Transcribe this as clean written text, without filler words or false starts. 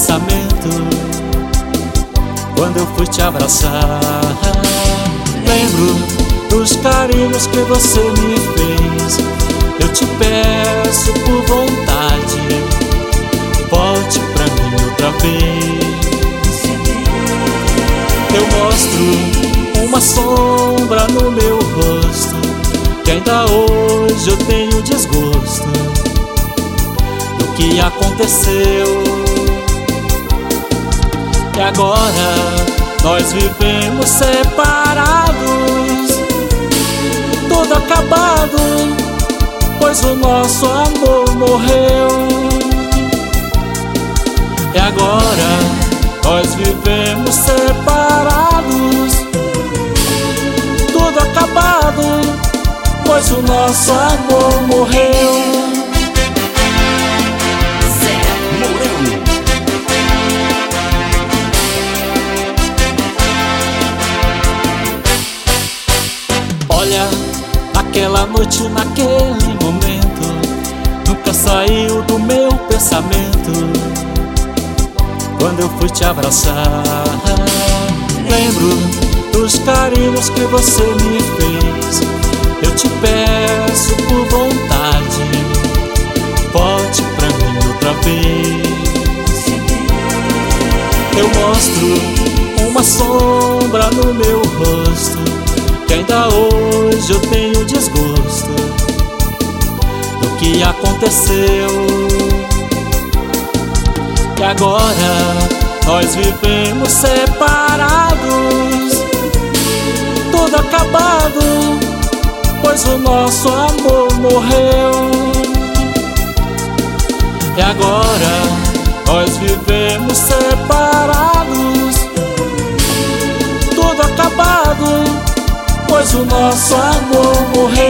pensamento quando eu fui te abraçar. Lembro dos carinhos que você me fez. Eu te peço por vontade, volte pra mim outra vez. Eu mostro uma sombra no meu rosto, que ainda hoje eu tenho desgosto do que aconteceu. E agora nós vivemos separados, tudo acabado, pois o nosso amor morreu. E agora nós vivemos separados, tudo acabado, pois o nosso amor morreu. Olha, aquela noite, naquele momento, nunca saiu do meu pensamento quando eu fui te abraçar. Lembro dos carinhos que você me fez. Eu te peço por vontade, volte pra mim outra vez. Eu mostro uma sombra no meu rosto, que ainda hoje eu tenho desgosto do que aconteceu. E agora nós vivemos separados, tudo acabado, pois o nosso amor morreu. E agora nós vivemos separados, tudo acabado, pois o nosso amor morreu.